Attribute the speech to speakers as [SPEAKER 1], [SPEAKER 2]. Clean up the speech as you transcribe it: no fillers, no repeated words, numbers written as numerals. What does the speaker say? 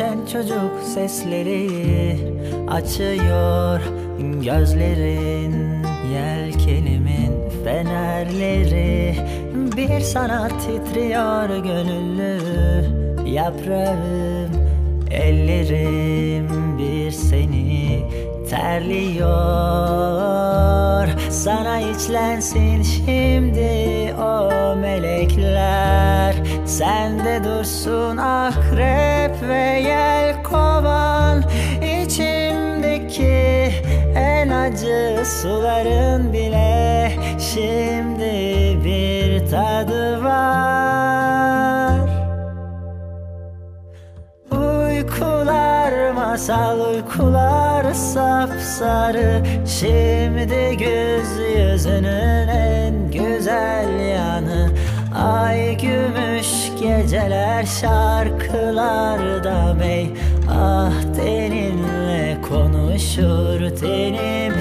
[SPEAKER 1] geçen çocuk sesleri açıyor gözlerin, yelkenimin fenerleri. Bir sanat titriyor gönüllü yaprağım, ellerim bir seni terliyor. Sana içlensin şimdi o melekler, sende dursun akrep ve yelkovan. İçimdeki en acı suların bile şimdi bir tadı var. Uykular masal, uykular sapsarı. Şimdi gökyüzünün en güzel yanı. Ay gümüş geceler, şarkılarda mey. Ah teninle konuşur tenim,